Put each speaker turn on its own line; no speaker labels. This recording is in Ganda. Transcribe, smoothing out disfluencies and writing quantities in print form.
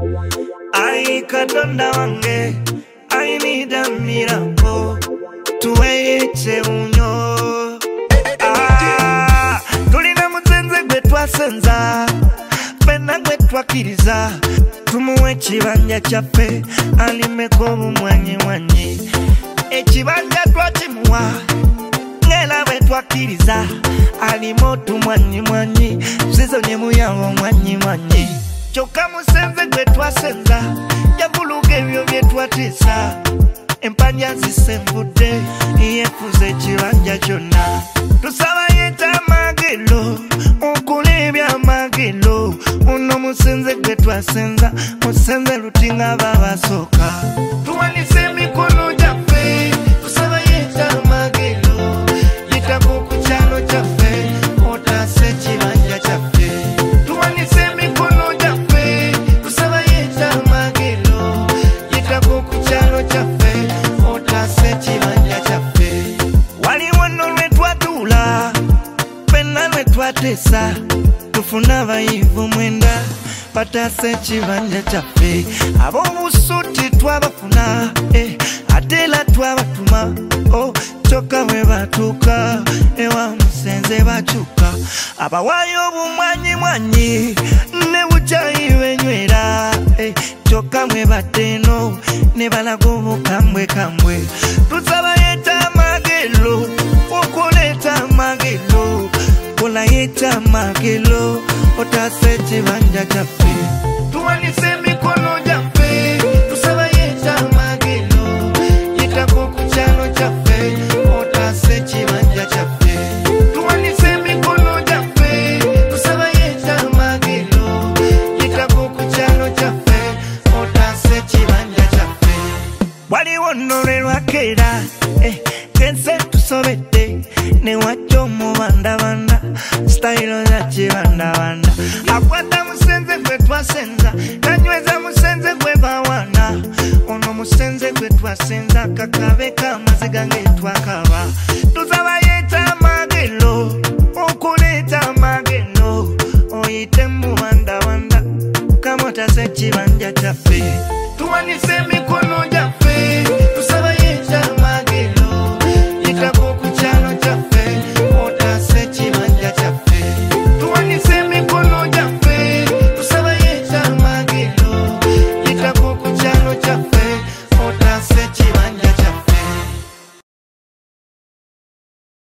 Ai Katonda wange, I need a miracle. Tuweye unyo. Tulina muzenze gwe twasenza, fenna gwe twakiriza. Tumuwe ekibanja kyaffe, alimeko obumwanyi. Ekibanja twakimuwa, ng'era bwe twakiriza. Alimu otumwanyi, zizo ne muyawo mwanyi. Kyokka musenze gwe twasenza, yavuluga ebyo bye twatiisa. Empanya zisenvudde, yeefuza ekibanja kyonna. Tusaba yeeta amagelo, okulebya amagelo. Uno musenze gwe twasenza, musenze lutinga babasooka. Tuwanise emikono gyaffe, tusaba yeeta amagelo. Yitako ku kyalo kyaffe, otaase ekibanja kyaffe. Tuwanise emikono gyaffe, tusaba yeeta amagelo. Yitako ku kyalo kyaffe, otaase ekibanja kyaffe. Waliwo nno lwe twatuula, fenna lwe twateesa. Tufuna abayivu 9 bataase ekibanja kyaffe. Ab'obusuuti twabafuna, ate era twabatuma. Kyokka bwe batuuka ewa musenze bakyuka. Abawaayo obumwanyi ne bukyayi benywera. Kyokka bwe bateeno ne balaga obukambwe. Tusaba yeeta amagelo, okuleeta amagelo. Kola yeeta amagelo, otaase ekibanja kyaffe. Tuwanise emikono gyaffe, tusaba yeeta amagelo. Yitako ku kyalo kyaffe, otaase ekibanja kyaffe. Tuwanise emikono gyaffe, tusaba yeeta amagelo. Yitako ku kyalo kyaffe, otaase ekibanja kyaffe. Waliwo nno lwe lwakeera, kense tusobedde, ne wajja omubandabanda, stayiro za kibandabanda. Akwata musenze gwe twasenza, nanyweza musenze gwe bawana. Ono musenze gwe twasenza kakaba